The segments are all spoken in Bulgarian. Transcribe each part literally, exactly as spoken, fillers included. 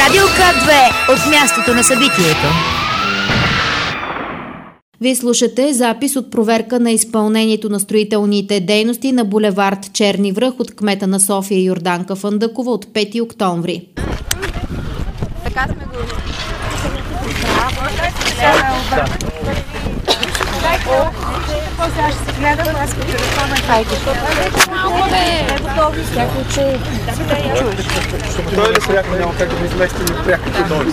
Радио К две от мястото на събитието. Вие слушате запис от проверка на изпълнението на строителните дейности на булевард Черни връх от кмета на София Йорданка Фандъкова от пети октомври. Така сме го... Сега ще се гледам, аз по телефона. Хайде. Малко бе! Готови сте. Той ли сряка няма как да ми изместим от пряката долу?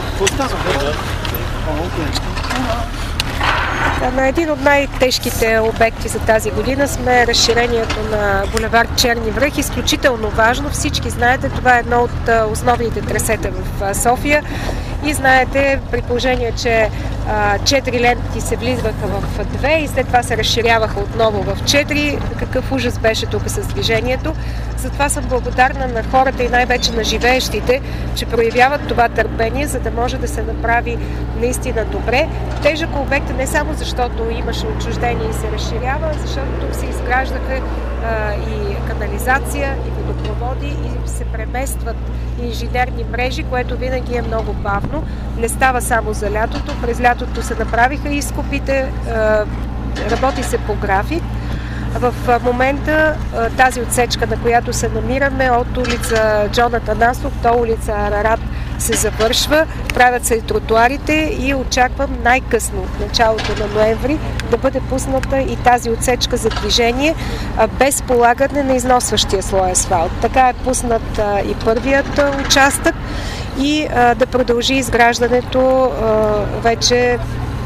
На един от най-тежките обекти за тази година сме разширението на булевард Черни връх. Изключително важно. Всички знаете, това е едно от основните трасета в София. И знаете, при положение, че четири ленти се влизаха в две и след това се разширяваха отново в четири, какъв ужас беше тук с движението. Затова съм благодарна на хората и най-вече на живеещите, че проявяват това търпение, за да може да се направи наистина добре. Тежък обект не само защото имаше отчуждение и се разширява, защото тук се изграждаха а, и канализация, и водопроводи, и се преместват инженерни мрежи, което винаги е много бавно. Не става само за лятото. През лятото се направиха изкопите, а, работи се по график. В момента тази отсечка, на която се намираме от улица Джон Атанасов до улица Арарат, се завършва, правят се и тротуарите и очаквам най-късно в началото на ноември да бъде пусната и тази отсечка за движение без полагане на износващия слой асфалт. Така е пуснат и първият участък и да продължи изграждането вече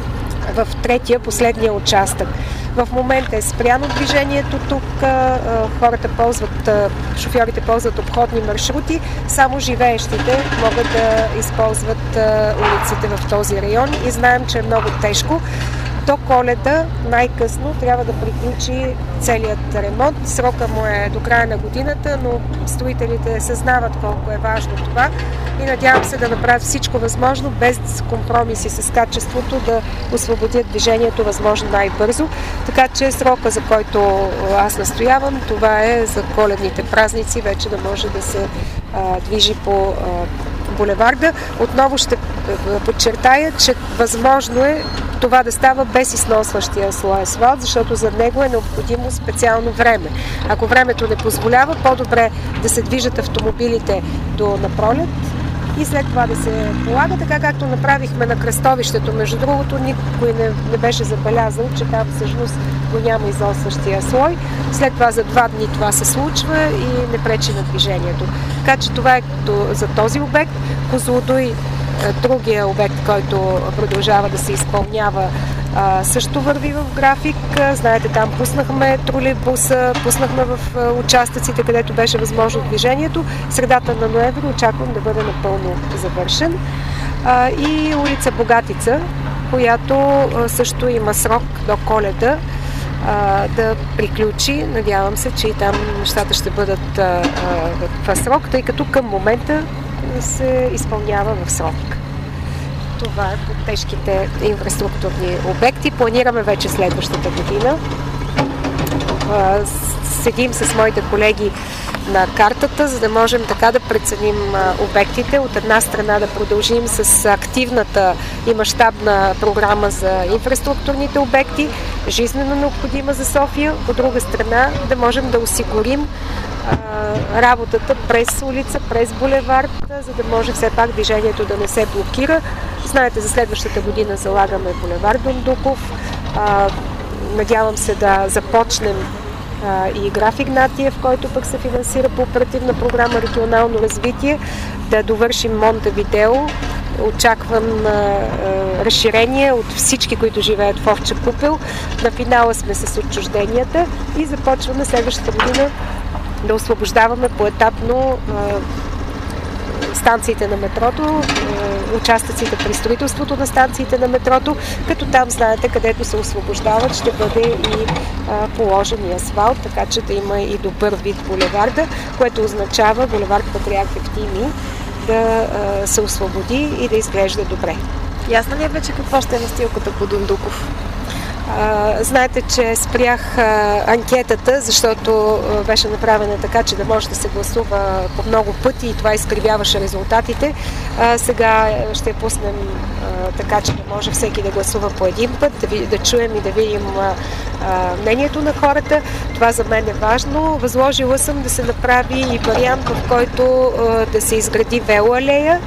в третия, последния участък. В момента е спряно движението тук, хората ползват, шофьорите ползват обходни маршрути, само живеещите могат да използват улиците в този район и знаем, че е много тежко. До Коледа най-късно трябва да приключи целият ремонт. Срока му е до края на годината, но строителите съзнават колко е важно това и надявам се да направят всичко възможно, без компромиси с качеството, да освободят движението възможно най-бързо. Така че срока, за който аз настоявам, това е за коледните празници, вече да може да се а, движи по а, булеварда. Отново ще подчертая, че възможно е това да става без износващия слой асфалт, защото за него е необходимо специално време. Ако времето не позволява, по-добре да се движат автомобилите до напролет и след това да се полага, така както направихме на кръстовището. Между другото, никой не, не беше забелязал, че там всъщност го няма износващия слой. След това за два дни това се случва и не пречи на движението. Така че това е за този обект. Козлодуй, другия обект, който продължава да се изпълнява, също върви в график. Знаете, там пуснахме тролейбуса, пуснахме в участъците, където беше възможно движението. Средата на ноември очаквам да бъде напълно завършен. И улица Богатица, която също има срок до Коледа да приключи. Надявам се, че и там нещата ще бъдат в срок, тъй като към момента се изпълнява в срок. Това е по тежките инфраструктурни обекти. Планираме вече следващата година. Седим с моите колеги на картата, за да можем така да преценим обектите. От една страна да продължим с активната и мащабна програма за инфраструктурните обекти, жизнено необходима за София. От друга страна да можем да осигурим работата през улица, през булевард, за да може все пак движението да не се блокира. Знаете, за следващата година залагаме булевард Дондуков. Надявам се да започнем и граф Игнатиев, който пък се финансира по оперативна програма регионално развитие, да довършим Монтевидео. Очаквам а, а, разширение от всички, които живеят в Овча купел. На финала сме с отчужденията и започваме следващата година да освобождаваме поетапно а, станциите на метрото, участъците при строителството на станциите на метрото, като там, знаете, където се освобождават, ще бъде и а, положен и асфалт, така че да има и добър вид булеварда, което означава булевард Патриарх Евтимий да а, се освободи и да изглежда добре. Ясно ли е вече какво ще е настилката по Дондуков? А, знаете, че спрях а, анкетата, защото а, беше направена така, че да може да се гласува по много пъти и това изкривяваше резултатите. А, сега ще пуснем а, така, че да може всеки да гласува по един път, да, ви, да чуем и да видим а, а, мнението на хората. Това за мен е важно. Възложила съм да се направи и вариант, в който а, да се изгради велоалея,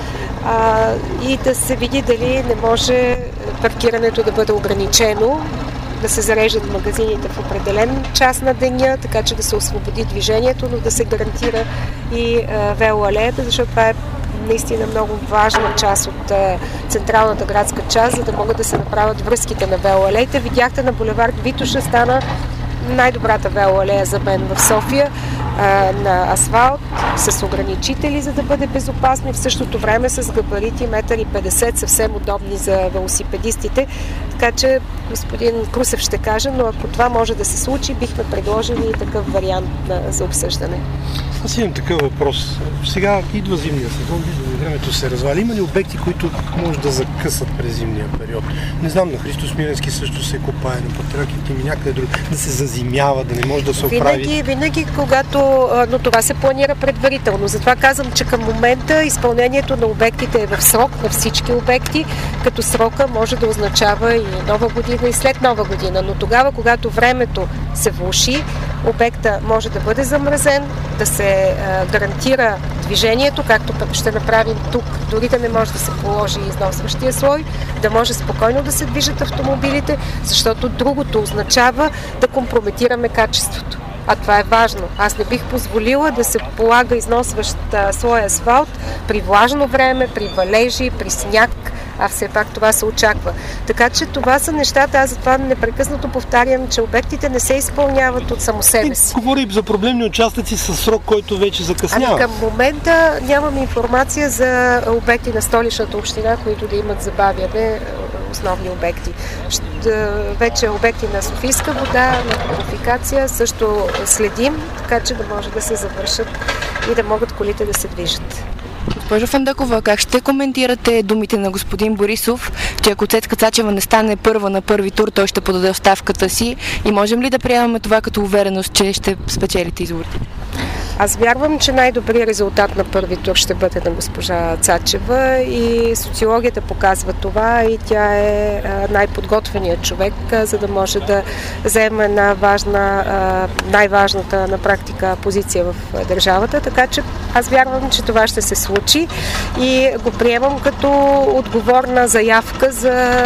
А, и да се види дали не може паркирането да бъде ограничено, да се зареждат магазините в определен час на деня, така че да се освободи движението, но да се гарантира и а, велоалеята, защото това е наистина много важна част от а, централната градска част, за да могат да се направят връзките на велоалеите. Видяхте, на булевард Витоша стана най-добрата велоалея за мен в София, а, на асфалт, с ограничители, за да бъде безопасно и в същото време с габарити метър и петдесет, съвсем удобни за велосипедистите. Така че господин Крусев ще каже, но ако това може да се случи, бихме предложили и такъв вариант на, за обсъждане. Аз имам такъв въпрос. Сега идва зимния сезон, виждаме, времето се развали. Има ли обекти, които може да закъсат през зимния период? Не знам, на Христо Смиренски също се копае, на Патраките и някъде друг, да се зазимява, да не може да се оправи. Винаги, винаги, когато... Но това се планира предварително. Затова казвам, че към момента изпълнението на обектите е в срок, на всички обекти, като срока може да означава и нова година, и след нова година. Но тогава, когато времето се влоши, обекта може да бъде замразен, да се а, гарантира движението, както пък ще направим тук, дори да не може да се положи износващия слой, да може спокойно да се движат автомобилите, защото другото означава да компрометираме качеството. А това е важно. Аз не бих позволила да се полага износващ слой асфалт при влажно време, при валежи, при сняг, а все пак това се очаква. Така че това са нещата, аз затова непрекъснато повтарям, че обектите не се изпълняват от само себе си. Говори за проблемни участъци с срок, който вече закъснява. Ами към момента нямам информация за обекти на Столичната община, които да имат забавяне, основни обекти. Вече обекти на Софийска вода, на топлофикация също следим, така че да може да се завършат и да могат колите да се движат. Госпожо Фандъкова, как ще коментирате думите на господин Борисов, че ако Цецка Цачева не стане първа на първи тур, той ще подаде оставката си и можем ли да приемаме това като увереност, че ще спечелите изборите? Аз вярвам, че най-добрият резултат на първи тур ще бъде на госпожа Цачева и социологията показва това и тя е най-подготвеният човек, за да може да заеме една важна, най-важната на практика позиция в държавата, така че аз вярвам, че това ще се случи и го приемам като отговорна заявка за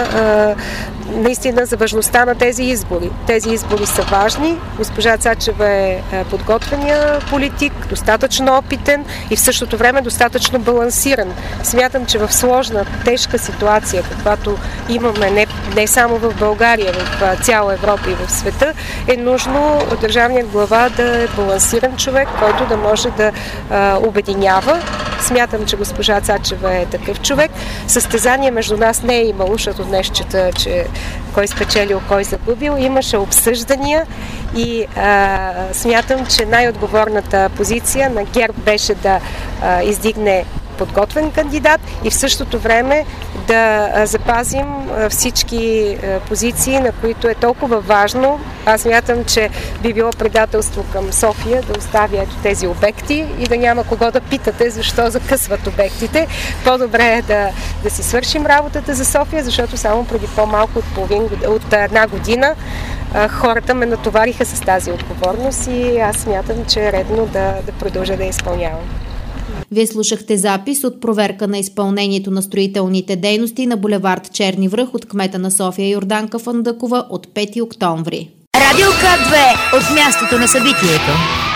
наистина за важността на тези избори. Тези избори са важни. Госпожа Цачева е подготвения политик, достатъчно опитен и в същото време достатъчно балансиран. Смятам, че в сложна, тежка ситуация, каквато имаме не, не само в България, в цяла Европа и в света, е нужно държавният глава да е балансиран човек, който да може да а, обединява. Смятам, че госпожа Цачева е такъв човек. Състезание между нас не е имало, защото днес чета, че кой спечелил, кой загубил. Имаше обсъждания и а, смятам, че най-отговорната позиция на ГЕРБ беше да а, издигне подготвен кандидат и в същото време да запазим всички позиции, на които е толкова важно. Аз смятам, че би било предателство към София да оставя ето тези обекти и да няма кого да питате защо закъсват обектите. По-добре е да, да си свършим работата за София, защото само преди по-малко от, половин, от една година хората ме натовариха с тази отговорност и аз смятам, че е редно да, да продължа да я изпълнявам. Вие слушахте запис от проверка на изпълнението на строителните дейности на булевард Черни връх от кмета на София Йорданка Фандъкова от пети октомври. Радио К две от мястото на събитието.